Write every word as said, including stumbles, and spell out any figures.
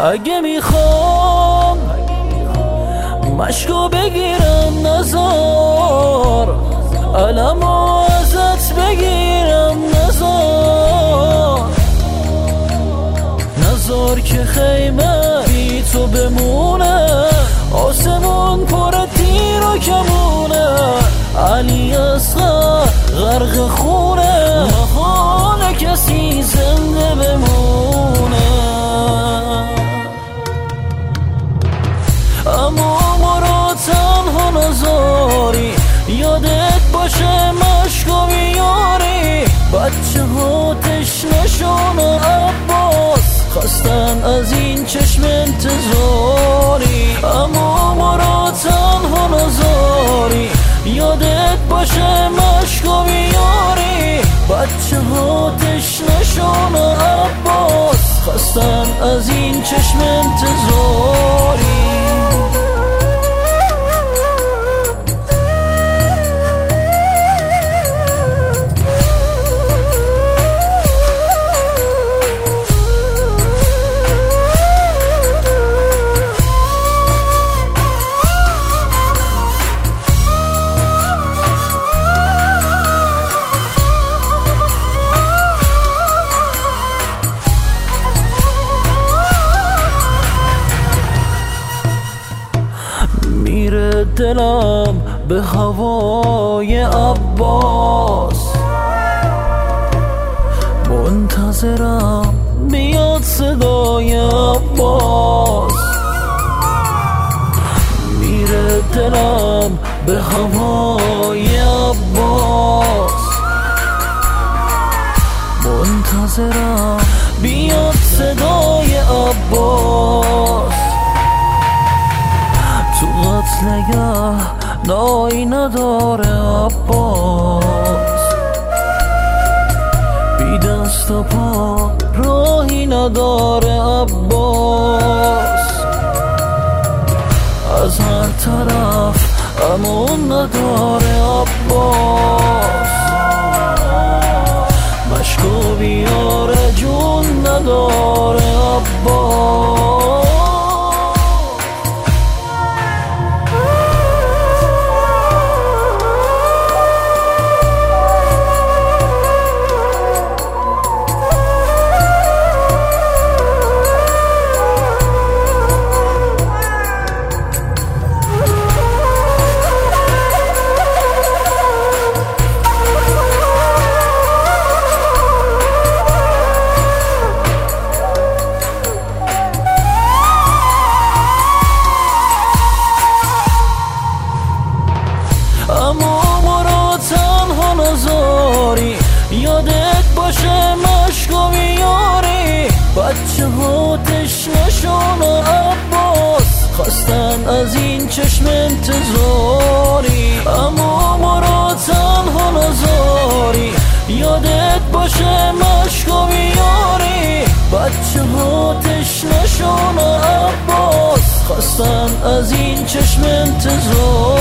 اگه میخوام مشکو بگیرم نزار، علمو ازت بگیرم نزار، نزار که خیمه بی تو بمونه، آسمون پر تیر و کمونه، علی اصغر غرق خونه، محال کسی زنده بمونه. اما مرا تنها نذاری، یادت باشه مشکو بیاری، بچه ها تشنشون و عباس خستن از این چشم انتظاری. اما مرا تنها نذاری، یادت باشه مشکو بیاری، بچه ها تشنشون و عباس خستن از این چشم انتظاری. میره دلم به هوای عباس، منتظرم بیاد صدای عباس. میره دلم به هوای عباس، منتظرم بیاد صدای عباس. تو قتلگه نایی نداره عباس، بی دست و پا راهی نداره عباس، از هر طرف امون نداره عباس، مشکو بیاره جون نداره عباس. اما مرا تنها نذاری، یادت باشه مشکو بیاری، بچه ها تشنشون و عباس خستن از این چشم انتظاری. اما مرا تنها نذاری، یادت باشه مشکو بیاری، بچه ها تشنشون و عباس خستن از این چشم انتظاری.